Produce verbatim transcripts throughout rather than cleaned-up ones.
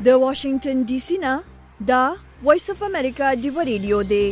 د واشنگټن ډي سي نه دا وایس اف امریکا ډیو ریډیو دی.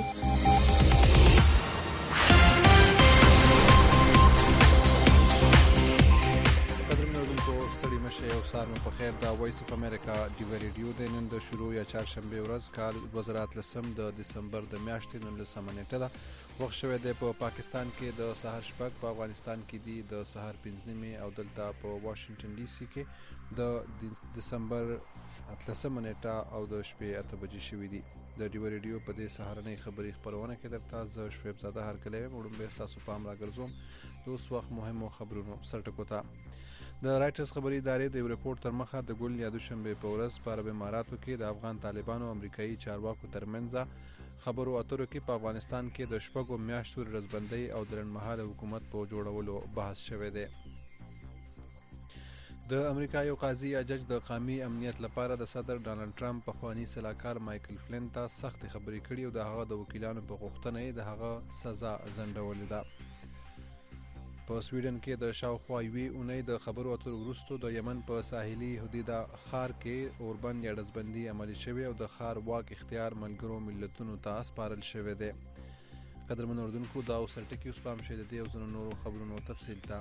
سار مو په خیر. دا وایس اف امریکا ډیو ریډیو د نن د شروع یا چهارشنبه ورځ کال دوه زره اتلسم د دسمبر د میاشتې نولسمه نیټه ده. وخت شوی دی په پاکستان کې د سهار شپږ، په افغانستان کې دی د سهار پنځه نیمې او دلته په واشنگټن ډي سي کې د دسمبر اتلسمه نیټه او د شپې اته بجې شوي دي. د ډیو ریډیو په دې سهارنۍ خبري خپرونه کې درته زه شعیب زاده هرکلی یم. وړاندې ستاسو پام راګرځوم د اوس وخت مهمو خبرونو سرټکو ته. د رایټرز خبري ادارې د یو رپورټ تر مخه د ګل یا دوشنبه په ورځ په عرب اماراتو کې د افغان طالبانو او امریکایي چارواکو ترمنځ خبرو اترو کې په افغانستان کې د شپږو میاشتو رزبندۍ او د لنډمهاله حکومت په جوړولو بحث شوی دی. د امریکا یو قاضي یا جج د قومي امنیت لپاره د صدر ډانلډ ټرمپ پخوانی سلاکار مایکل فلین ته سخت خبرې کړي او د هغه د وکیلانو په غوښتنه یې د هغه سزا ځنډولې ده. په سویډن کې د شاوخوا یوې اونۍ د خبرو اترو وروسته د یمن په ساحلي حدوده ښار کې اوربند یا ډزبندي عملي شوې او د ښار واک اختیار ملګرو ملتونو ته سپارل شوی دی. قدرمنو اردوونکو، دا اوس ټکي اوس پام شي د دې او ځینو نورو خبرونو تفصیل ته.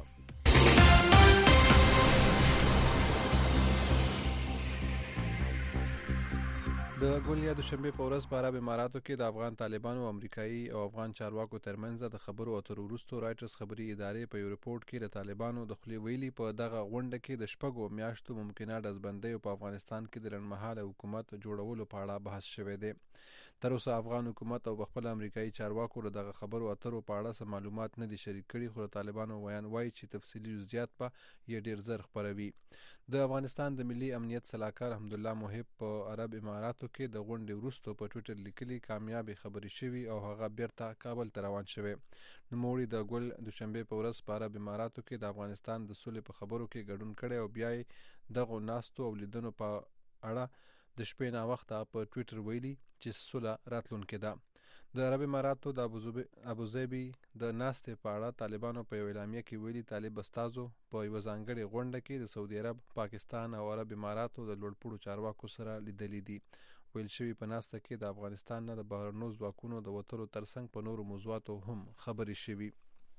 د ګل یا دوشنبه په ورځ په عرب اماراتو کې د افغان طالبانو او امریکایي او افغان چارواکو ترمنځ د خبرو اترو وروسته رایټرز خبري ادارې په یو رپورټ کې د طالبانو د خولې ویلي په دغه غونډه کې د شپږو میاشتو ممکنه ډزبندۍ په افغانستان کې د لنډمهاله حکومت جوړولو په اړه بحث شوی دی. تر اوسه افغان حکومت او خپل امریکایي چارواکو له دغه خبرو اترو په اړه څه معلومات نه دي شریک کړي، خو طالبانو ویان وایي چې تفصیلي جزئیات به یې ډیر زر خپروي. د افغانستان د ملي امنیت سلاکار حمدالله محب په عرب اماراتو کې د غونډې وروسته په ټویټر لیکلي کامیابې خبرې شوي او هغه بیرته کابل ته روان شوی. نوموړي د ګل دوشنبه په ورځ په عرب اماراتو کې د افغانستان د سولې په خبرو کې ګډون کړی او بیا یې دغو ناستو او لیدنو په اړه د شپې ناوخته په ټویټر ویلي چې سوله راتلونکې ده. د عرب اماراتو د ابوظبي د ناستې په اړه طالبانو په یو اعلامیه کې ویلي طالب استازو په یوه ځانګړې غونډه کې د سعودي عرب، پاکستان او عرب اماراتو د لوړپوړو چارواکو سره لیدلي دي. ویل شوي په ناسته کې د افغانستان نه د بهرنیو ځواکونو د وتلو ترڅنګ په نورو موضوعاتو هم خبرې شوي.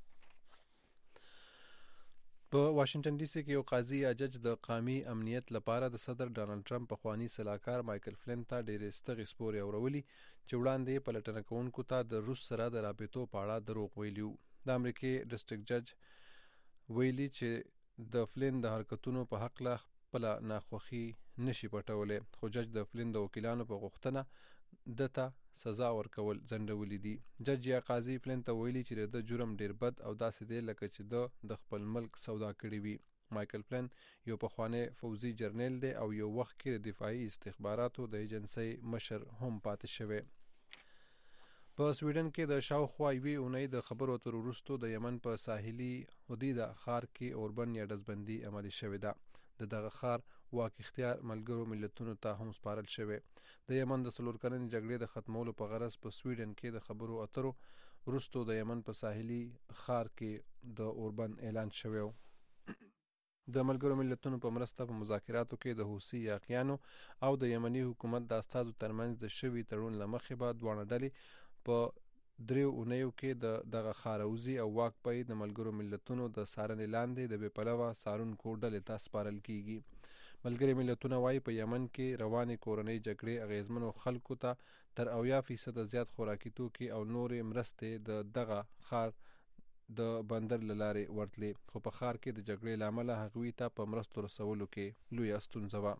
په واشنگټن ډي سي کې یو قاضي یا جج د قومي امنیت لپاره د صدر ډانلډ ټرمپ پخوانی سلاکار مایکل فلین ته ډېرې ستغې سپورې اورولي چې وړاندې یې پلټنه کوونکو ته د روس سره د رابطو په اړه دروغ ویلي وو. د امریکې ډسټرکټ جج ویلي چې د فلین د حرکتونو په هکله خپله ناخوښي نشي پټولی، خو جج د فلین د وکیلانو په غوښتنه ده ته سزا ورکول ځنډولي دي. جج یا قاضي فلین ته ویلي چې د جرم ډیر بد او داسې دی لکه چې د د خپل ملک سودا کړې وي. مایکل فلین یو پخوانی فوزي جرنیل دی او یو وخت کې د دفاعي استخباراتو د ایجنسۍ مشر هم پاتې شوی. په سویډن کې د شاوخوا یوې اونۍ د خبرو اترو وروسته د یمن په ساحلي حدوده ښار کې اوربند یا ډزبندي عملي شوې ده. د دغه ښار واک اختیار ملګرو ملتونو ته هم سپارل شوی. د یمن د څلور کلنې جګړې د ختمولو په غرض په سویډن کې د خبرو اترو وروسته د یمن په ساحلي ښار کې د اوربند اعلان شوی. د ملګرو ملتونو په مرسته په مذاکراتو کې د حوثي یاغیانو او د یمني حکومت د استازو ترمنځ د شوي تړون له مخې به دواړه ډلې په دریو اونیو کې د دغه ښاروزي او واک پای د ملګرو ملتونو د څارنې لاندې د بې پلوه څارونکو ډلې ته سپارل کیږي. ملګري ملتونه وایي په یمن کې روانې کورنۍ جګړې اغیزمنو خلکو ته تر اویا فیصده زیات خوراکي توکي او نورې مرستې د دغه ښار د بندر له لارې ورتلې، خو په ښار کې د جګړې له امله هغوی ته په مرستو رسولو کې لویه ستونزه وه.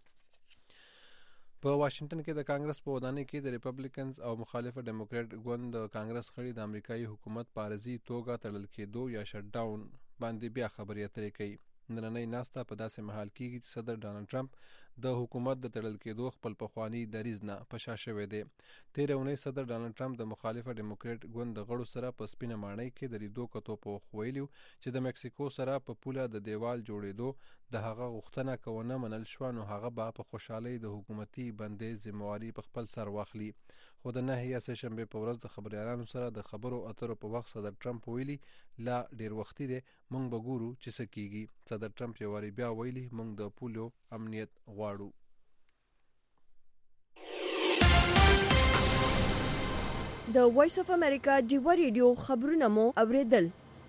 په واشنگټن کې د کانګرس په ودانۍ کې د ریپبلیکنز او مخالفه ډیموکراټ ګوند د کانګرس غړي د امریکایي حکومت په عارضي توګه تړل کېدو یا شټ ډاون باندې بیا خبرې اترې کوي. نننۍ ناسته په داسې مهال کېږي چې صدر ډانلډ ټرمپ د حکومت د تړل کېدو خپل پخوانی دریځ نه په شا شوی دی. تېره اونۍ صدر ډانلډ ټرمپ د مخالفه ډیموکراټ ګوند د غړو سره په سپینه ماڼۍ کې د لیدو کتو په وخت ویلي چې د مکسیکو سره په پوله د دیوال جوړېدو د هغه غوښتنه که ونه منل شوه نو هغه به په خوشحالۍ د حکومتي بندیز ذمهواري په خپل سر واخلي. خو د نهه یا سه شنبې په ورځ د خبریالانو سره د خبرو اترو په وخت صدر ټرمپ ویلي لا ډیر وختي دی، موږ به ګورو چې څه کیږي. صدر ټرمپ یو وارې بیا ویلي موږ د پولو امنیت غواړو. د وایس اف امریکا ډیوا ریډیو خبرونه مو اوریدل.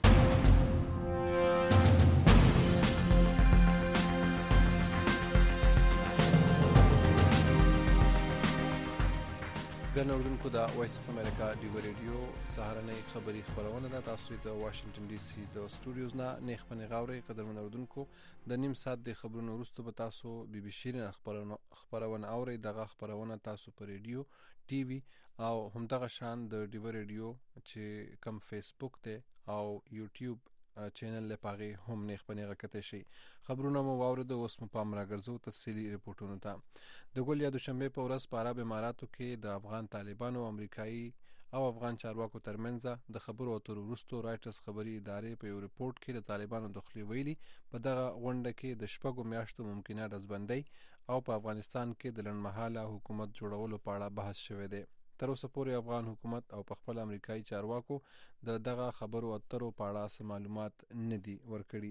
ګران اوریدونکو د وایس اف امریکا ډیوا ریډیو سهارنۍ خبري خبرونه ده. تاسو د واشنگټن ډي سي د سټوډیوز نه نیخ پنې غاوري قدرمن اوریدونکو د نیم ساعت د خبرونو وروسته به تاسو بي بي سي نه خبرونه خبرونه اوري. دغه خبرونه تاسو په ریډیو ټي وي او همدغه شان د ډیوا ریډیو چې کم فیسبوک ته او یوټیوب چینل له پاغي هم نیخ پنې غکته شي. خبرونه مو واورید اوس مو پام راګرځو تفصیلی ریپورتونو ته. د ګول یا دوشنبه په ورځ په عرب اماراتو کې د افغان طالبانو او امریکایي او افغان چارواکو ترمنځ د خبرو اترو وروسته رایټرز خبري ادارې په یو ریپورت کې د طالبانو دخلي ویلي په دغه غونډه کې د شپږو میاشتو ممکنه رزبندۍ او په افغانستان کې د لنډمهاله حکومت جوړولو په اړه بحث شوی دی. تر اوسه پورې افغان حکومت او په خپل امریکایي چارواکو د دغه خبرو اترو په اړه څه معلومات نه دي ورکړي.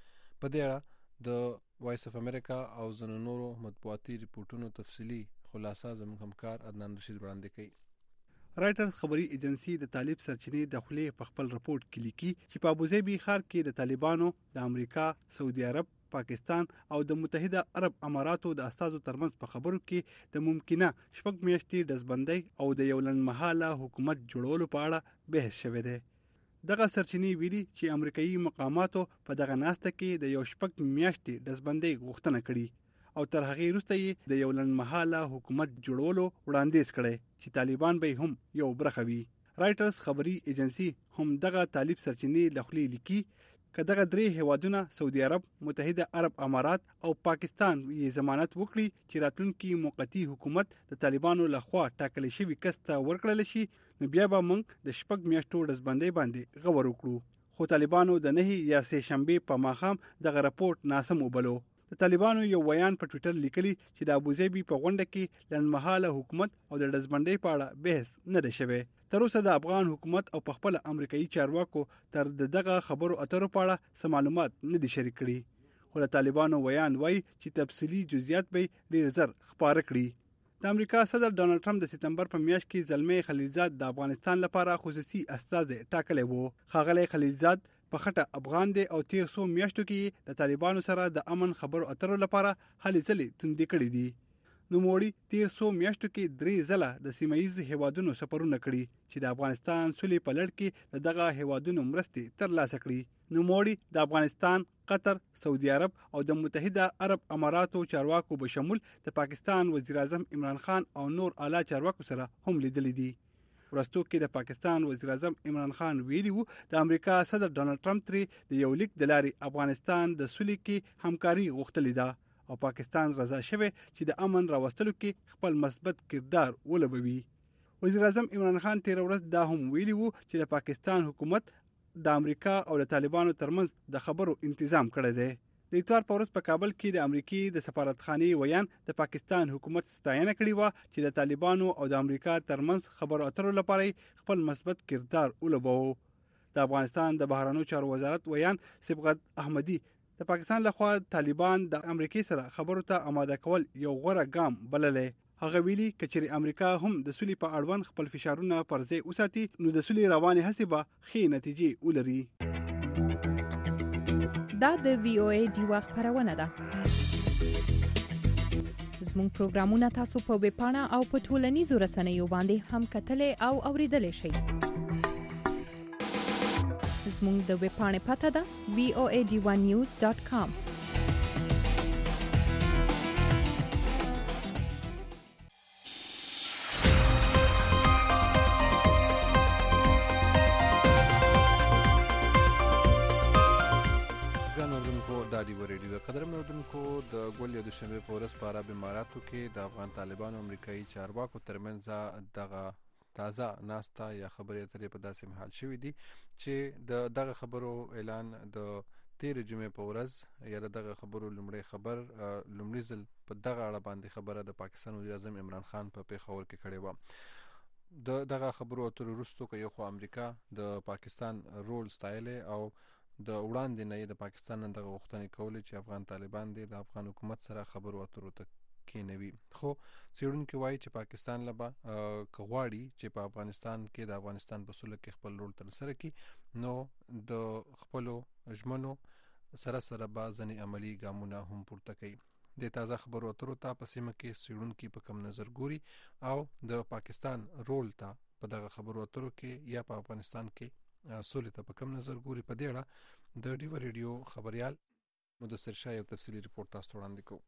په دې اړه د وایس اف امریکا او ځینو نورو مطبوعاتي ریپورتونو تفصیلی خلاصه زموږ همکار عدنان رشید وړاندې کوي. رایټرز خبري ایجنسی د طالب سرچینې د خلې په خپل رپورت کې لیکي چې په ابوظبي ښار کې د طالبانو د امریکا، سعودي عرب، پاکستان او د متحده عرب اماراتو د استازو ترمنځ په خبرو کې د ممکنه شپږ میاشتې دزبندۍ او د یو لنډمهاله حکومت جوړولو په اړه بحث شوی دی. دغه سرچینې ویلي چې امریکایي مقاماتو په دغه ناسته کې د یو شپږ میاشتې دزبندۍ غوښتنه کړې او تر هغې وروسته یې د یو لنډمهاله حکومت جوړولو وړاندیز کړی چې طالبان به هم یو برخه وي. رایټرز خبري ایجنسی هم دغه طالب سرچینې له خولې لیکي که دغه درې هیوادونه سعودي عرب، متحده عرب امارات او پاکستان یې ضمانت وکړي چې راتلونکي موقتی حکومت د طالبانو لخوا ټاکل شوی کس ته ورکړل شي نو بیا به موږ د شپږ میاشتو رزبندۍ باندې غور وکړو. خو طالبانو د نهي یا سه شنبه په ماښام دغه رپورت ناسم وبلو. د طالبانو یو ویان په ټوئیټر لیکلی چې د ابوظبي په غونډه کې لنډمهاله حکومت او د رزبندۍ په اړه بحث نه دی شوی. تر اوسه د افغان حکومت او په خپل امریکایي چارواکو تر دغه خبرو اترو په اړه سم معلومات نه دي شریک کړي. خو د طالبانو ویان وایي چې تفصیلی جزئیات به ډیر زر خبره کړي. د امریکا صدر ډانلډ ټرمپ د سپتمبر په میاشت کې زلمی خلیلزاد د افغانستان لپاره خصوصي استازی ټاکلی وو. ښاغلی خلیلزاد په خټه افغان دی او تیر څو میاشتو کې د طالبانو سره د امن خبرو اترو لپاره هلې ځلې توندې کړې دي. نوموړي تیر څو میاشتو کې درې ځله د سیمه ییزو هیوادونو سفرونه کړي چې د افغانستان سولې په لړ کې د دغه هیوادونو مرستې ترلاسه کړي. نوموړي د افغانستان، قطر، سعودي عرب او د متحده عرب اماراتو چارواکو به شمول د پاکستان وزیر اعظم عمران خان او نور اعلی چارواکو سره هم لیدلي دي. ورستو کې د پاکستان وزیر اعظم عمران خان ویلي وو د امریکا صدر ډانلډ ټرمپ ترې د یو لیک د لارې افغانستان د سولې کې همکاري غوښتلې ده او پاکستان رضا شوی چې د امن راوستلو کې خپل مثبت کردار ولوبوي. وزیر اعظم عمران خان تیر ورځ دا هم ویلي وو چې د پاکستان حکومت د امریکا او د طالبانو ترمنځ د خبرو تنظیم کړی دی. د اتوار په ورځ په کابل کې د امریکای د سفارتخانې ویان د پاکستان حکومت ستاینه کړې و چې د طالبانو او د امریکا ترمنځ خبرو اترو لپاره خپل مثبت کردار ولوباوه. د افغانستان د بهرنیو چارو وزارت ویان صبغت احمدي د پاکستان لخوا طالبان د امریکای سره خبرو ته آماده کول یو غوره ګام بللې. هغه ویلي کچېرې امریکا هم د سولې په اړوند خپل فشارونه پر ځای وساتي نو د سولې روانې هڅې به ښې نتیجې ولري. دا د وی او ای ډیوا خبرونه ده. زموږ پروګرامونه تاسو په ویب پاڼه او په ټولنیزو رسنیو باندې هم کتلای او اوریدلای شئ. زموږ د ویب پاڼې پته ده وی او ای ډیوا نیوز ډاټ کام. قدرمن اوریدونکو د ګول یا دوشنبه په ورځ په عرب اماراتو کې د افغان طالبانو او امریکایي چارواکو ترمنځ دغه تازه ناستا یا خبرې اترې په داسې محل شوې دي چې د دغه خبرو اعلان د تیر جمعې په ورځ یا دغه خبرو لومړی خبر لومړي ځل په دغه اړه باندې خبره د پاکستان وزیر اعظم عمران خان په پیښور کې کړې وه. د دغه خبرو اترو وروسته که یو خو امریکا د پاکستان رول ستایلی او د وړاندې نه د پاکستان دغه غوښتنې کولې چې افغان طالبان دي د افغان حکومت سره خبرو اترو ته کېنوي. خو څېړونکي وایي چې پاکستان له به کغواړي چې په افغانستان کې د افغانستان په سوله کې خپل رول ترسره کړي نو د خپلو ژمنو سره سره به ځینې عملي ګامونه هم پورته کوي. د تازه خبرو اترو ته په سیمه کې څېړونکي په کم نظر ګوري او د پاکستان رول ته په دغه خبرو اترو کې یا په افغانستان کې سولې ته په کم نظر ګوري. په دې اړه د ډیو ریډیو خبريال مدثر شاه یو تفصیلي رپورټ تاسو وړاندې کوو.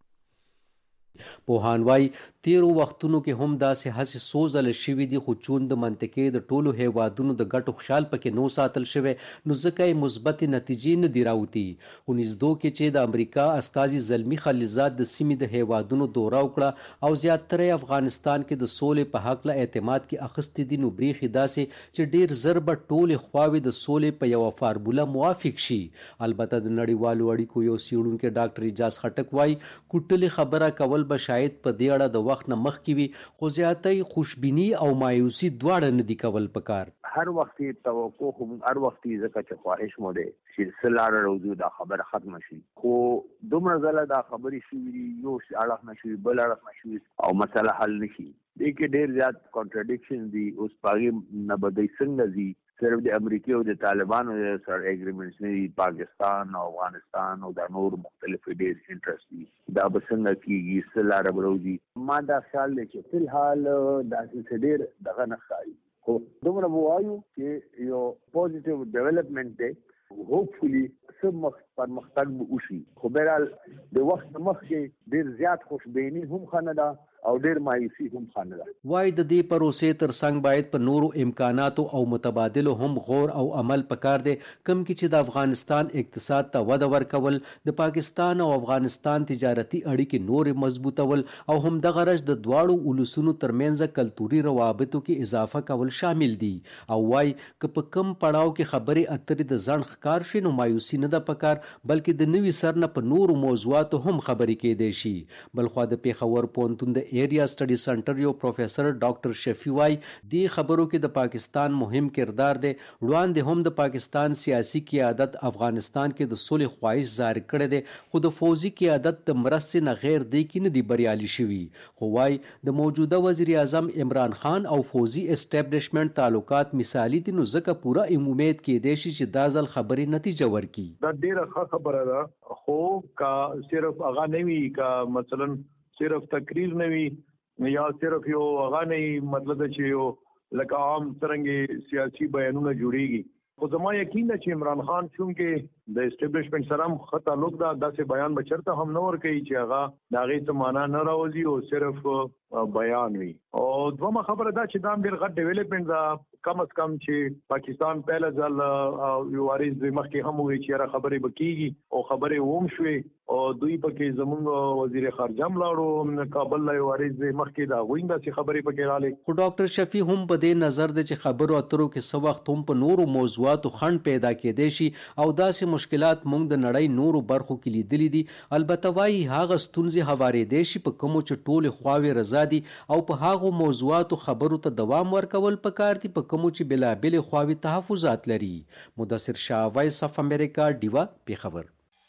پوهان وايي تیرو وختونو کې هم داسې هڅې څو ځله شوي دي خو چون د منطقې د ټولو هیوادونو د ګټو خیال پکې نو ساتل شوی نو ځکه یې مثبتې نتیجې نه دي راوتي. اونیزدو کې چې د امریکا استازي زلمي خلیلزاد د سیمې د هیوادونو دوره وکړه او زیاتره افغانستان کې د سولې په حق له اعتماد کې اخیستې دي نو بریښي داسې چې ډیر زر به ټولې خواوې د سولې په یوه فارموله موافق شي. البته د نړیوالو اړیکو یو څېړونکی ډاکټر اجاز خټک وایي کوټلې خبره کول به شاید په دې اړه د وخت نه مخکې وي خو زیاتې خوشبیني او مایوسي دواړه نه دي کول پکار. هر وخت توقع هم هر وخت ځکه چې خواهش مو دی چې سلاره روزو دا خبره ختم شي خو دومره ځله دا خبرې شوي یو اړخ نه شوي بل اړخ نه شوي او مسله حل نه شي. دې کې ډېر زیات کانټرډکشن دي. اوس په هغې نه به دوی څنګه ځي صرف د امریکې او د طالبانو سره اګریمنټس نه دي. پاکستان او افغانستان او د نور مختلفې ډېر انټرسټ دي. دا به څنګه کېږي څه لاره به روځي. ما دا خیال دی چې فی الحال داسې څه ډېر دغه نه ښکاري خو دومره به وایو چې یو پوزیټیو ډیولپمنټ دی. هوپفولي څه مخ پرمختګ به وشي خو بهرحال د وخت مخکې ډېر زیات خوشبیني هم ښه نه ده او ډېر مایوسي هم ښه نه ده. وایي د دې پروسې تر څنګ باید په نورو امکاناتو او متبادلو هم غور او عمل پکار دی کوم کې چې د افغانستان اقتصاد ته وده ورکول د پاکستان او افغانستان تجارتي اړیکې نورې مضبوطول او همدغه رج د دواړو ولسونو ترمنځ کلتوري روابطو کې اضافه کول شامل دي. او وایي که په کم پړاو کې خبرې اترې د ځنډ ښکار شي نو مایوسي نه ده پکار بلکې د نوي سر نه په نورو موضوعاتو هم خبرې کېدای شي. بلخوا د پیښور پوهنتون د ایریا سټډي سنټر یو پروفیسر ډاکټر شفیع وايي دې خبرو کې د پاکستان مهم کردار دی. وړاندې هم د پاکستان سیاسي قیادت افغانستان کې د صلح خواهش ظاهر کړی دی خو د فوزي قیادت د مرستې نه غیر دی کې نه دی بریالي شوي. خو وايي د موجوده وزیر اعظم عمران خان او فوزي اسټابلیشمنټ تعلقات مثالي دي نو ځکه پوره امید کېدای شي چې دا ځل خبرې نتیجه ورکړي. دا ډېره ښه خبره ده خو کا صرف هغه نه وي کا مثلا صرف تقریر نه وي یا صرف یو هغه نه مطلب چې یو لکه عام څرنګه سیاسي بیانونه جوړیږي. خو زما یقین ده چې عمران خان چونکې د اسټابلیشمنټ سره هم ښه تعلق ده داسې بیان به چېرته هم نه ورکوي چې هغه د هغې څه معنا نه راوځي او صرف بیان وي. او دومره خبره ده چې دا هم ډېر غټ ډیولپمنټ ده. کم از کم چې پاکستان پهله ځل یو وارث دوی مخکې هم وویل چې یاره خبرې به کېږي او خبرې وم شوې او دوی پکې زمونږ وزیر خارجه هم لاړو کابل له یو وارث دوی مخکې د هغوی هم داسې خبرې پکې رالې. خو ډاکټر شفیع هم په دې نظر دی چې خبرو اترو کې څه وخت هم په نورو موضوعاتو خنډ پیدا کېدای شي او داسې مشکلات موږ د نړۍ نورو برخو کې لیدلي دي. البته وایي هغه ستونزې هوارېدای شي په کومو چې ټولې خواوې رضا دي او په هغو موضوعاتو خبرو ته دوام ورکول پکار دي په کومو چې بلابلې خواوې تحفظات لري. مدثر شاه، وایس اف امریکا، ډیوا، پیښور.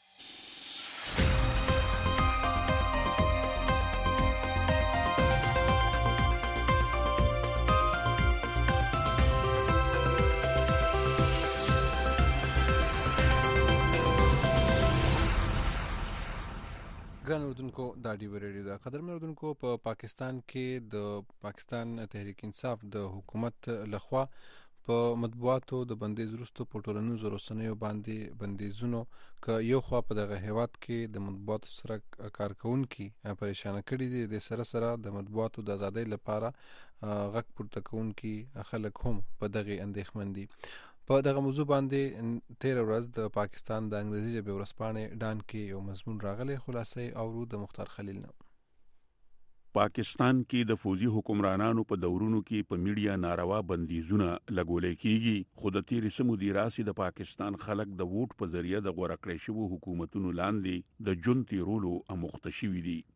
ګران اردوونکو دا ډیو ریډیو ده. قدرمن اردوونکو په پاکستان کې د پاکستان تحریک انصاف د حکومت لخوا په مطبوعاتو د بندیز وروسته په ټولنیزو رسنیو باندې بندیزونو که یو خوا په دغه هیواد کې د مطبوعاتو سره کارکوونکي پریشانه کړي دي د سره سره د مطبوعاتو د ازادۍ لپاره غږ پورته کوونکي خلک هم په دغه اندېښمن دي. په دغه موضوع باندې تیر ورځ د پاکستان د انګریزي ژبې ورځپاڼې ډان کې یو مضمون راغلی. خلاصې اورو د مختار خلیل نه. پاکستان کې د فوزي حکمرانانو په دورونو کې په میډیا ناروا بندیزونه لګولې کیږي خو د تیرې سمو دی راسي د پاکستان خلک د ووټ په ذریعہ د غوړه کړې شوی حکومتونو لاندې د جون تیرولو اموخته شوي دي.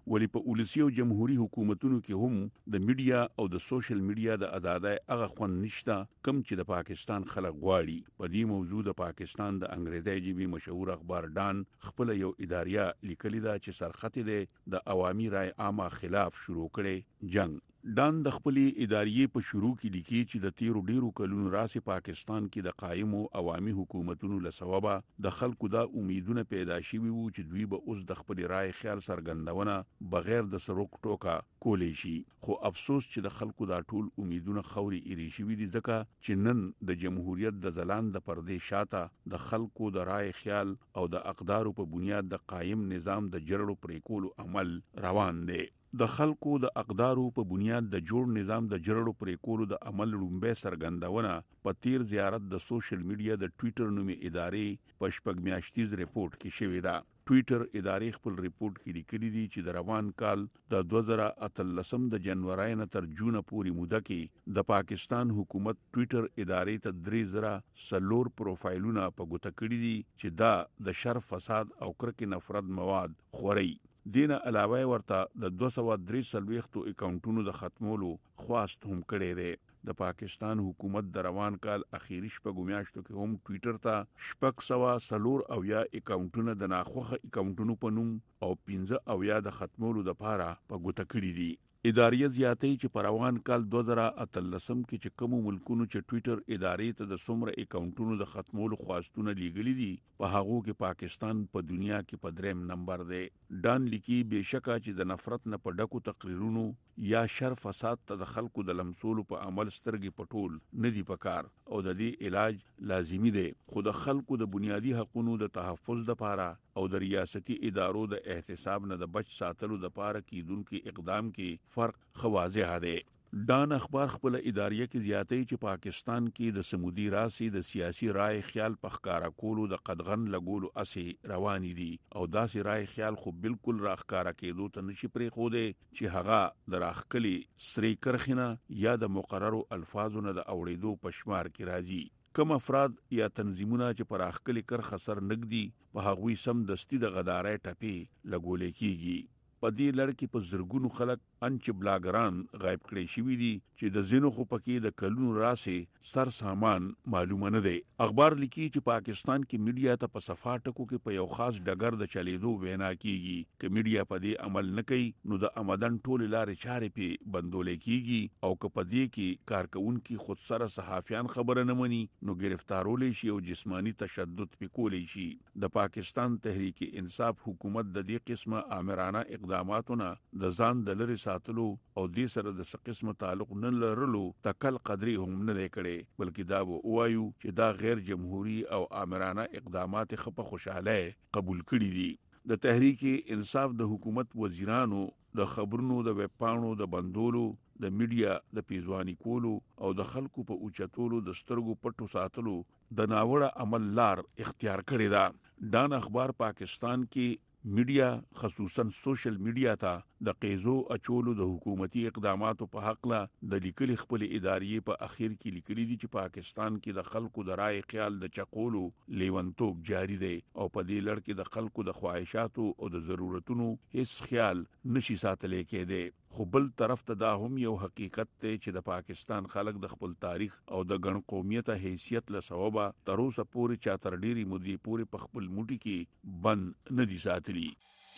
ولی په ولسی او جمهوریت حکومتونو کې هم د میډیا او د سوشل میډیا د ازادۍ هغه خوند نشته کم چې د پاکستان خلک غواړي. په دې موضوع د پاکستان د انګریزي ژبې مشهور اخبار ډان خپل یو اداریه لیکلی دا چې سرخط دی د عوامي رای عامه خلاف شروع کړي جنگ. ډان د خپلې ادارې په شروع کې لیکي چې د تیرو ډیرو کلونو راځي پاکستان کې د قائمو عوامي حکومتونو له سببه د خلکو دا امیدونه پیدا شوي وو چې دوی به اوس د خپل رائے خیال څرګندونه بغیر د سروک ټوکا کولی شي. خو افسوس چې د خلکو دا ټول امیدونه خوري ایری شوي دي ځکه چې نن د جمهوریت د ځلان د پردې شاته د خلکو د رائے خیال او د اقدارو په بنیاد د قائم نظام د جرړو پرې کولو عمل روان دی. د خلکو د اقدارو په بنیاد د جوړ نظام د جرړو پرې کولو د عمل لومبه سرګندونه په تیر زیارت د سوشل میډیا د ټوئیټر نومي ادارې په شپږ میاشتیز ریپورت کې شوې ده. ټوئیټر ادارې خپل ریپورت کې لیکلي دي چې د روان کال د دوه زره اتلسم د جنوري نه تر جون پورې موده کې د پاکستان حکومت ټوئیټر ادارې ته درې زره سلور پروفایلونه په ګوته کړي دي چې دا د شر فساد او کرکې نفرت مواد خوري. دینه علاوه ورته د دوه سوه درې څلوېښتو اکاونټونو د ختمولو خواست هم کړی دی. د پاکستان حکومت د روان کال اخیری شپږو میاشتو کې هم ټوئیټر ته شپږ سوه څلور اویا اکاونټونه د ناخوښه اکاونټونو په نوم او پنځه اویا د ختمولو لپاره په ګوته کړي دي. ادارې زیاتې چې په روان کال دوه زره اتلسم کې چې کوم ملکونو چې ټوئیټر ادارې ته د څومره اکاونټونو د ختمولو خواستونه لیږلي دي په هغو کې پاکستان په دنیا کې په دریم نمبر دی. ډان لیکي بهشکه چې د نفرت نه په ډکو تقریرونو یا شر فساد ته د خلکو د لمسولو په عمل سترګې پټول نه دی پکار او د دې علاج لازمی دی. خو د خلکو د بنیادی حقوقو د تحفظ لپاره او د ریاستي ادارو د احتساب نه د بچ ساتلو لپاره کیدونکو اقدام کې فرق خواځه دی. ډان اخبار خپل ادارې کې زیاتې چې پاکستان کې د سمودي راسي د سیاسي رائے خیال په ښکارا کولو د قدغن لګولو اسي روان دي او داسې رائے خیال خو بالکل راخکارا کېدو ته نشي پرې خو دی چې هغه د راخکلي سری کرخنه یا د مقررو الفاظو نه د اوریدو پشمار کې راځي. کم افراد یا تنظیمونه چې پر اخکلي کرخه سر نګدي په هغوی سم دستی د غدارۍ ټپي لګولې کیږي. په دې لړ کې په زرګونو خلک انچ بلاګران غایب کړي شوي دي چې د زینو خو پکې د کلونو راسې سر سامان معلومه نه دی. اخبار لیکي چې پاکستان کې میډیا ته په صفا ټکو کې په یو خاص ډګر د چلیدو وینا کیږي چې میډیا په دې عمل نه کوي نو د آمدن ټول لارې چارې په بندولې کیږي او که په دې کې کارکونکو خود سره صحافیان خبره نه مني نو گرفتارولې شي او جسمانی تشدد پکولې شي. د پاکستان تحریک انصاف حکومت د دې قسمه آمرانه اقداماتونه د ځان د لری ساتلو او دې سره د څه قسمه تعلق نه لرلو تکل قدرې هم نه دی کړي بلکې دا وایو چې دا غیر جمهوریت او آمرانه اقدامات خپه خوشاله قبول کړي دي. د تحریک انصاف د حکومت وزیرانو د خبرونو د ویب پاڼو د بندولو د میډیا د پیزوانی کولو او د خلکو په اوچتولو د سترګو پټو ساتلو د ناوړه عمل لار اختیار کړی دا. ډان اخبار پاکستان کې میډیا خصوصا سوشل میډیا ته د قیزو اچولو د حکومتي اقداماتو په حق له د لیکلي خپل ادارې په اخیر کې لیکلي دي چې پاکستان کې د خلکو د رائے خیال د چقولو لیونتوب جاری دی او په دې لړ کې د خلکو د خواهشاتو او د ضرورتونو هیڅ خیال نشي ساتلې کېدی. خو بل طرف ته دا هم یو حقیقت دی چې د پاکستان خلک د خپل تاریخ او د ګڼ قومیت حیثیت له سببه تر اوسه پورې چاتر ډيري مودې پورې په خپل موټي کې بند نه دي ساتلي.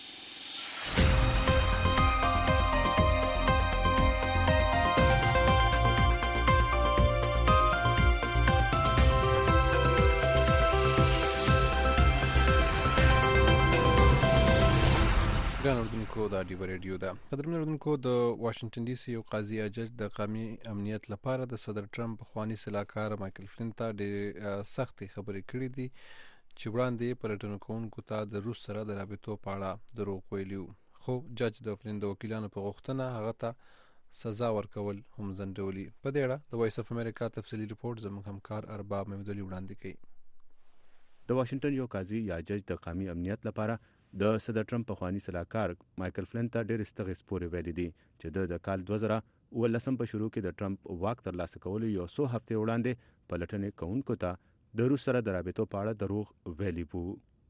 ګران اردوونکو دا ډیو ریډیو ده. قدرمن اردوونکو د واشنگټن ډي سي یو قاضي جج د قومي امنیت لپاره د صدر ټرمپ خواني سلاکار مایکل فلین ته د سختي خبرې کړې دي چې وړاندې پلټنه کوونکو ته د روس سره د رابطو په اړه دروغ ویلي. خو جج د فلین د وکیلانو په غوښتنه هغه ته سزا ورکول هم ځنډولي. په دې اړه د وایس اف امریکا تفصیلی رپورت زموږ همکار ارباب محمدولي وړاندې کوي. د واشنگټن یو قاضي یا جج د قومي امنیت لپاره د صدر ټرمپ په خواني سلاکار مایکل فلین ته ډېر استغې سپورې ویلي دي چې د کال دوه زره اوولسم په شروع کې د ټرمپ واک ترلاسه کولو یو څو هفتې وړاندې پلټنې کوونکو ته د روس سره د رابطو په اړه دروغ ویلي وو.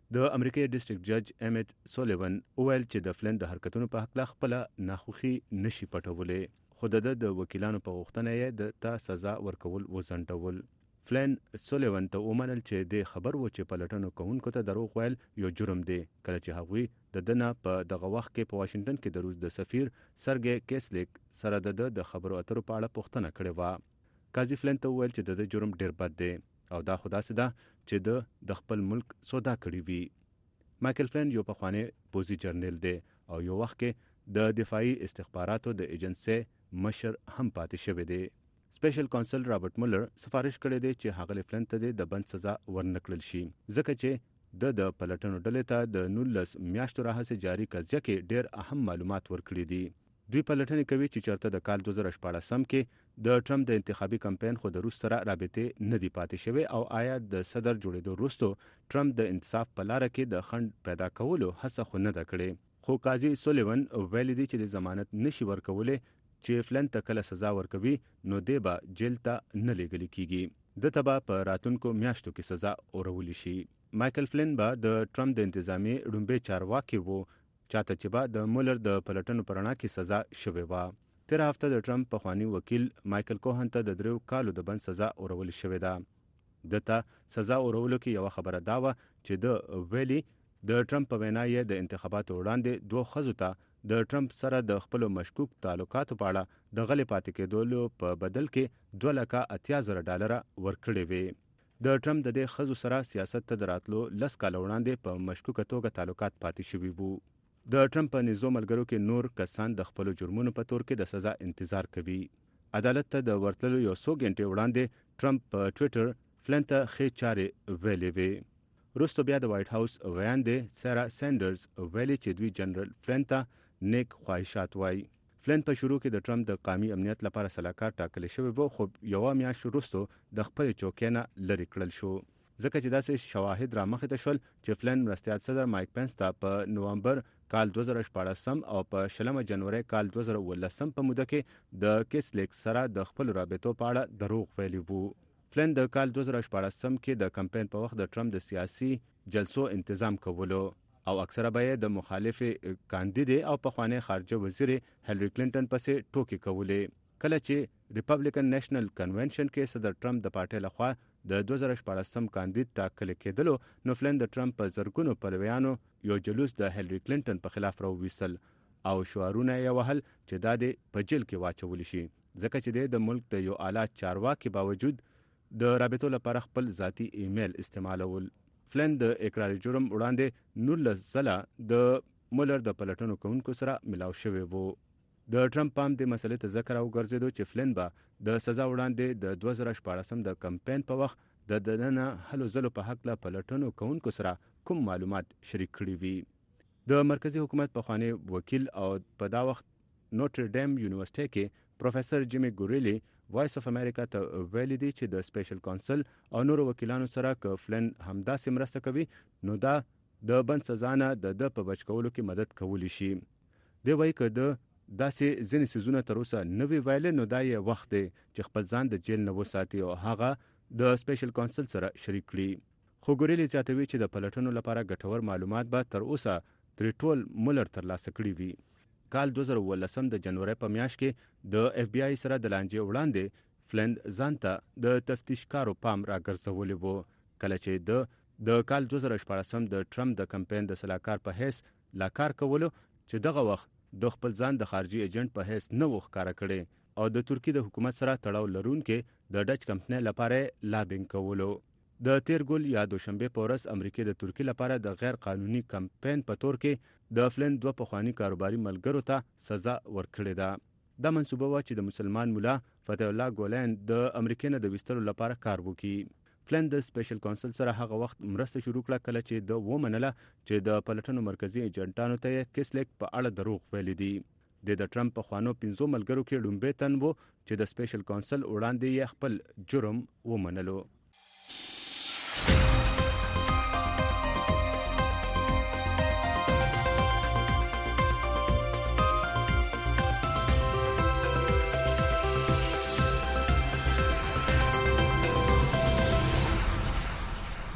د امریکای ډیسټریکټ جج امیت سولیون وویل چې د فلن د حرکتونو په حق لا خپل ناخوخي نشي پټولې، خو د د وکیلانو په غوښتنه یې د تا سزا ورکول وزنټول. فلن سولیون ته ومنل چې د خبر و چې پلټنو کوونکو ته دروغ ویل یو جرم دی، کله چې هغوی د دنه په دغه وخت کې په واشنگټن کې د روس د سفیر سرګی کیسلیک سره د د خبرو اترو په اړه پوښتنه کړې و. قاضي فلن ته وویل چې د جرم ډیر بد دی او دا خو داسې ده چې د د خپل ملک سودا کړې وي. مایکل فلن یو پخوانی پوزي جرنیل دی او یو وخت کې د دفاعي استخباراتو د ایجنسۍ مشر هم پاتې شوی دی. سپیشل کونسل رابرټ مولر سفارش کړی دی چې هغه فلن ته د بند سزا ورنکړل شي، ځکه چې د د پلټنو ډلې ته د نولس میاشتو راهیسې جاري قضیه کې ډیر اهم معلومات ورکړي دي. دوی پلټنې کوي چې چېرته د کال دوه زره شپاړسم کې د ټرمپ د انتخابي کمپاین خو د روس سره رابطې نه دی پاتې شوی او آیا د صدر جوړېدو وروسته ټرمپ د انصاف په لاره کې د خنډ پیدا کولو هڅه خو نه ده کړې. خو قاضي سولیون ویلي دی چې د ضمانت نشي ورکولی چې فلن ته کله سزا ورکوي نو دی به جیل ته نه لیږلی کیږي، د ته به په راتلونکو میاشتو کې سزا اورولی شي. مایکل فلن به د ټرمپ د انتظامی ړومبی چارواکي وو، چاته چې به د مولر د پلټنو په رڼا کې سزا شوې وه. تېره هفته د ټرمپ پخوانی وکیل مایکل کوهن ته د دریو کالو د بند سزا اورول شوې ده. د ته سزا اورولو کې یوه خبره دا وه چې د ویلي د ټرمپ په وینا یې د انتخاباتو وړاندې دوه ښځو ته د ټرمپ سره د خپلو مشکوک تعلقاتو په اړه د غلې پاتې کېدلو په بدل کې دوه لکه اتیا زره ډالره ورکړې وې. د ټرمپ د دې ښځو سره سیاست ته د راتلو لس کاله وړاندې په مشکوکه توګه تعلقات پاتې شوي وو. د ټرمپ په نږدې ملګرو کې نور کسان د خپلو جرمونو په تور کې د سزا انتظار کوي. عدالت ته د ورتلو یو څو غنټې وړاندې ټرمپ په ټویټر فلن ته ښې چارې ویلې وې. وروسته بیا د وایټ هاوس ویاندې سارا سینډرز ویلي چې دوی جنرال فلن ته نیک خواهشات وایي. فلن په شروع کې د ټرمپ د قومي امنیت لپاره سلاکار ټاکلی شوی و، خو یوه میاشت وروسته د خپلې چوکۍ نه لرې کړل شو، ځکه چې داسې شواهد رامخې ته شول چې فلن مرستیال صدر مایک پنس ته په نوامبر کال دوه زره شپاړسم او په شلمه جنوري کال دوه زره اوولسم په موده کې د کیسلیک سره د خپل رابطو په اړه دروغ ویلي وو. فلن د کال دوه زره شپاړسم کې د کمپاین په وخت د ټرمپ د سیاسي جلسو تنظیم کولو او اکثره به د مخالف کاندید او پخوانی خارجه وزیر هیلری کلینټن پسې ټوکې کولې. کله چې ریپبلیکن نېشنل کنونشن کې صدر ټرمپ د پارټۍ لخوا د دوه زره شپاړسم کاندید ټاکل کېدلو نو فلن د ټرمپ په زرګونو پلویانو یو جلوس د هیلری کلینټن په خلاف راوویستل او شعارونه یې وهل چې دا د په جیل کې واچول شي، ځکه چې د ملک د یو اعلی چارواکي باوجود د رابطو لپاره خپل ذاتی ایمیل استعمالول. فلن د اقراري جرم وړاندې نولس ځله د مولر د پلټنو کوونکو سره ملاو شوی وو. د ټرمپ پام د مسلې ته ذکر او ګرځېدو چې فلن به د سزا وړاندې د دوه زره شپاړسم د کمپاین په وخت د دننه هلو ځلو په حق له پلټنو کوونکو سره کوم معلومات شریک کړي وي. د مرکزی حکومت پخوانی وکیل او په دا وخت نوټر ډیم یونیورسيټي کې پروفیسور جیمی ګوریلی وایس اف امریکا ته ویلي دی چې د سپیشل کونسل او نورو وکیلانو سره که فلن همداسې مرسته کوي نو دا د بند سزا نه د ده په بچ کولو کې مدد کولی شي. دی وایي که د داسې ځینې څیزونه تر اوسه نه وي ویلې نو دا یې وخت دی چې خپل ځان د جیل نه وساتي او هغه د سپیشل کونسل سره شریک کړي. خو ګوریلی زیاتوي چې د پلټنو لپاره ګټور معلومات به تر اوسه ترې ټول مولر ترلاسه کړي وي. کال دوه زره اوولسم د جنوري په میاشت کې د اف بی آی سره د لانجې وړاندې فلن ځان ته د تفتیشکارو پام راګرځولی وو، کله چې د د کال دوه زره شپاړسم د ټرمپ د کمپاین د سلاکار په حیث لاکار کولو چې دغه وخت د خپل ځان د خارجي ایجنټ په حیث نه و ښکاره کړی او د ترکیې د حکومت سره تړاو لرونکي د ډچ کمپنۍ لپاره لابینګ کولو. د تیر ګل یا دوشنبه په ورځ امریکا د ترکیې لپاره د غیر قانوني کمپاین په تور کې د فلن دوه پخوانی کاروباري ملګرو ته سزا ورکړې ده. دا منصوبه و چې د مسلمان مولا فتح الله ګولین د امریکا نه د وستلو لپاره کار وکړي. فلن د سپیشل کونسل سره هغه وخت مرسته شروع کړه کله چې د ومنله چې د پلټنو مرکزی ایجنټانو ته کیسلیک په اړه دروغ ویلي دي. د ټرمپ په خوانو پنځو ملګرو کې ډومبه تن وو چې د سپیشل کونسل وړاندې یې خپل جرم ومنلو.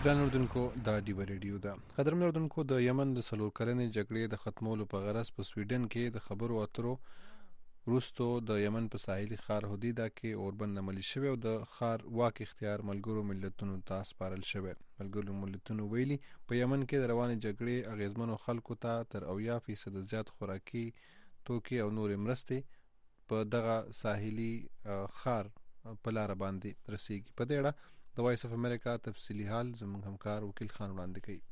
ګران اردوونکو دا ډیو ریډیو ده. قدرمن اردوونکو، د یمن د څلور کلنې جګړې د ختمولو په غرض په سویډن کې د خبرو اترو وروستو د یمن په ساحلي ښار حدیده کې اوربند عملي شوی او د ښار واک اختیار ملګرو ملتونو ته سپارل شوی. ملګرو ملتونو ویلي په یمن کې د روانې جګړې اغیزمنو خلکو ته تر اویا فیصد زیات خوراکي توکي او نورې مرستې په دغه ساحلي ښار په لاره باندې رسیږي. په دې اړه د وایس اف امریکا تفصیلی حال زموږ همکار وکیل خان وړاندې کوي.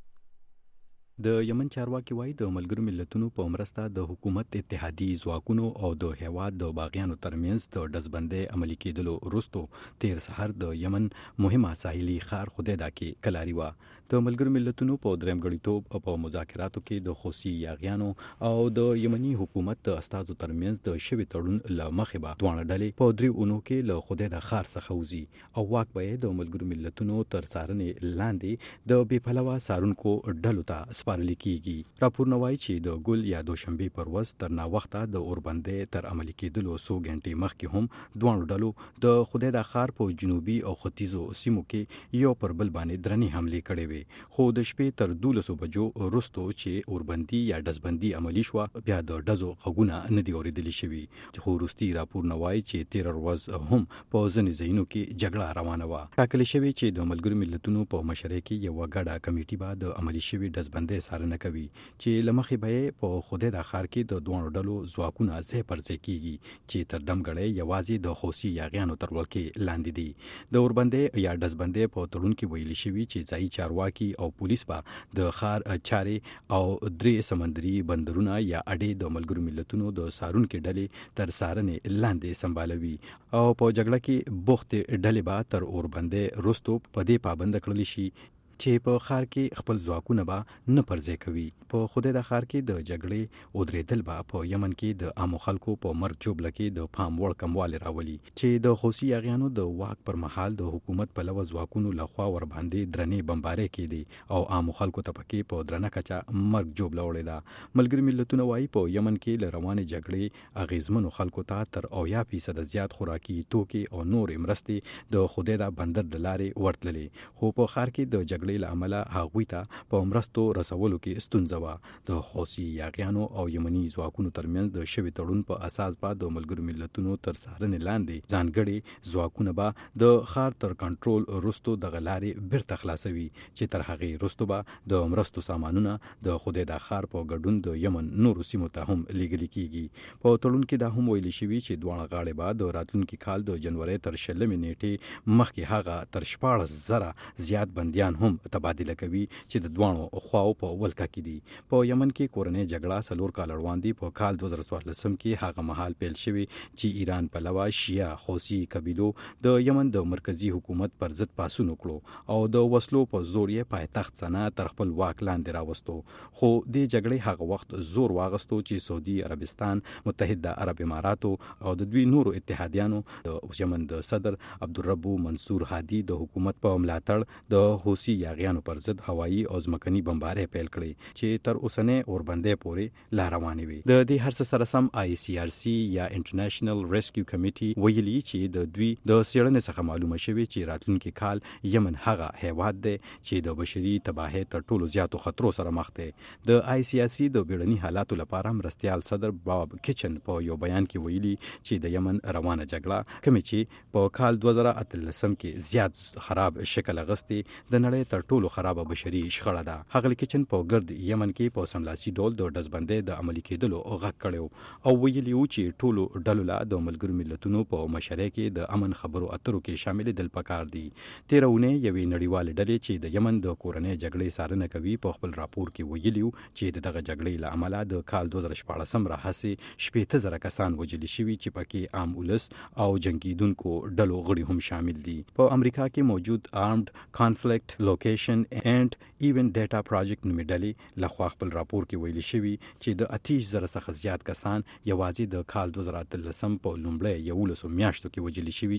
د یمن چارواکي وایي د ملګرو ملتونو په مرسته د حکومت اتحادي ځواکونو او د هیواد د باغیانو ترمنځ د ډزبندۍ عملي کېدلو وروستو تیر سحر د یمن مهمه ساحلي ښار حدیده کې کلاري وه. د ملګرو ملتونو په دریم غړیتوب او په مذاکراتو کې د خوسي یاغیانو او د یمني حکومت د استازو ترمنځ د شوي تړون له مخې به دواړه ډلې په درې اونو کې له حدیده ښار څخه وځي او واک به د ملګرو ملتونو تر څارنې لاندې د بې پلوه څارونکو ډلو ته سپارل کیږي. راپورونه وایي چې د ګل یا دوشنبې پر ورځ تر ناوخته د اوربندۍ تر عملي کېدلو څو غنټې مخکې هم دواړو ډلو د حدیده ښار په جنوبي او ختیځو سیمو کې یو پر بل باندې درنې حملې کړې وې. خو د شپې تر دولسو بجو وروستو چې اوربندي یا ډزبندي عملي شوه بیا د ډزو غږونه نه دي اورېدلي شوي. خو وروستي راپورونه وایي چې تېره ورځ هم په ځینې ځایونو کې جګړه روانه وه. ټاکلې شوې چې د ملګرو ملتونو په مشرۍ کې یوه ګډه کمیټي به د عملي شوي ډزبندۍ څارنه کوي چې له مخې به په حدیده ښار کې د دواړو ډلو ځواکونه ځای پر ځای کیږي چې تر دمګړۍ یوازې د خوسي یاغیانو تر ولکې لاندې دي. د اوربندۍ یا ډزبندۍ په تړون کې ویلي شوي چې ځایي چارواکي او پولیس به د ښار چارې او درې سمندري بندرونه یا اډې د ملګرو ملتونو د څارونکو ډلې تر څارنې لاندې سمبالوي او په جګړه کې بوختې ډلې به تر اوربندۍ وروستو په دې پابند کړلی شي چې په ښار کې خپل ځواکونه به نه پرځای کوي. په حدیده ښار کې د جګړې ودرېدل به په یمن کې د عامو خلکو په مرګ جوړه کې د پام وړ کموالی راولي چې د خوسي یاغیانو د واک پر مهال د حکومت په لوه ځواکونو لخوا ور باندې درنې بمبارۍ کېدې او عامو خلکو ته پکې په درنه کچه مرګ جوړه وړې ده. ملګري ملتونه وایي په یمن کې له روانې جګړې اغیزمنو خلکو ته تر اویا فیصد زیات خوراکي توکي او نورې مرستې د حدیده بندر د لارې ورتللې. خو په ښار کې د جګړې له امله هغوی ته په مرستو رسولو کې ستونزه وه. د خوسي یاغیانو او یمني ځواکونو ترمنځ د شوي تړون په اساس به د ملګرو ملتونو تر څارنې لاندې ځانګړي ځواکونه به د ښار تر کنټرول وروستو دغه لارې بیرته خلاصوي چې تر هغې وروستو به د مرستو سامانونه د حدیده ښار په ګډون د یمن نورو سیمو ته هم لیږلي کیږي. په تړون کې دا هم ویلي شوي چې دواړه غاړې به د راتلونکي کال د جنورۍ تر شلمې نیټې مخکې هغه تر شپاړس زره زیات بندیان هم تبادله کوي چې د دواړو خواو په ولکه کې دي. په یمن کې کورنۍ جګړه څلور کاله وړاندې په کال دوه زره څوارلسم کې هغه مهال پیل شوې چې ایران پلوه شیعه خوسي قبیلو د یمن د مرکزی حکومت پر ضد پاڅون وکړو او د وسلو په زور یې پایتخت سنا تر خپل واک لاندې راوستو. خو د جګړې هغه وخت زور واغستو چې سعودي عربستان، متحده عرب اماراتو او د دوی نورو اتحادیانو د یمن د صدر عبدالرب منصور هادي د حکومت په ملاتړ د خوسي یاغیانو پر ضد هوایي او ځمکني بمبارۍ پیل کړې چې تر اوسنۍ اوربندۍ پورې لا روانې وي. د دې هر څه سره سم آی سی آر سی یا انټرنیشنل ریسکیو کمیټي ویلي چې د دوی د څېړنې څخه معلومه شوې چې راتلونکي کال یمن هغه هیواد دی چې د بشري تباهۍ تر ټولو زیاتو خطرو سره مخ دی. د آی سی آر سی د بیړني حالاتو لپاره مرستیال صدر باب کچن په یو بیان کې ویلي چې د یمن روانه جګړه کومې چې په کال دوه زره اتلسم کې زیات خراب شکل اغستې د نړۍ تر ټولو خرابه بشري شخړه ده. هغه کچن په ګرد یمن کې په سملاسي ډول د ډزبندۍ د عملي کېدلو غږ کړی او ویلي و چې ټولو ډلو له د ملګرو ملتونو په مشرۍ کې د امن خبرو اترو کې شاملېدل پکار دي. تېره اونۍ یوې نړیوالې ډلې چې د یمن د کورنۍ جګړې څارنه کوي په خپل راپور کې ویلي چې د دغه جګړې له امله د کال دوه زره شپاړسم راهیسې شپېته زره کسان وژلي شوي چې پکې عام ولس او جنګېدونکو ډلو غړي هم شامل دي. په امریکا کې موجود آرمډ کانفلیکټ لوکیشن اینډ ایونت ډیټا پروجیکټ نومې ډلې لخوا خپل راپور کې ویلي شوي چې د اتیش زره څخه زیات کسان یوازې د کال دوه زره اتلسم په لومړۍ یولسو میاشتو کې وژلي شوي.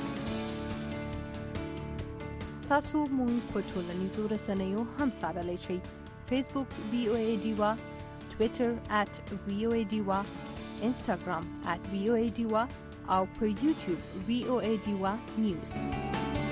تاسو مونږ په ټولنیزو رسنیو هم څارلی شئ. فیسبوک وی او ای ډیوا، ټویټر ات وی او ای ډیوا، انسټاګرام ات وی او ای ډیوا او پر یوټیوب وی او ای ډیوا نیوز.